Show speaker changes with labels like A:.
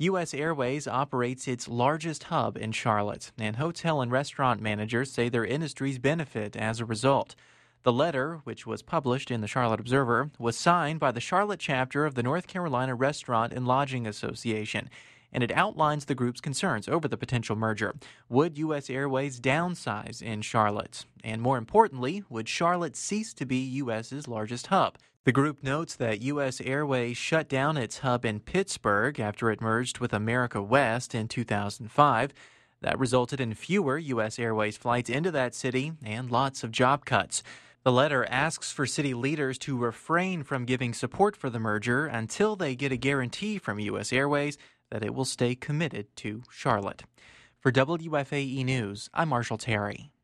A: U.S. Airways operates its largest hub in Charlotte, and hotel and restaurant managers say their industries benefit as a result. The letter, which was published in the Charlotte Observer, was signed by the Charlotte chapter of the North Carolina Restaurant and Lodging Association, and it outlines the group's concerns over the potential merger. Would U.S. Airways downsize in Charlotte? And more importantly, would Charlotte cease to be U.S.'s largest hub? The group notes that U.S. Airways shut down its hub in Pittsburgh after it merged with America West in 2005. That resulted in fewer U.S. Airways flights into that city and lots of job cuts. The letter asks for city leaders to refrain from giving support for the merger until they get a guarantee from U.S. Airways that it will stay committed to Charlotte. For WFAE News, I'm Marshall Terry.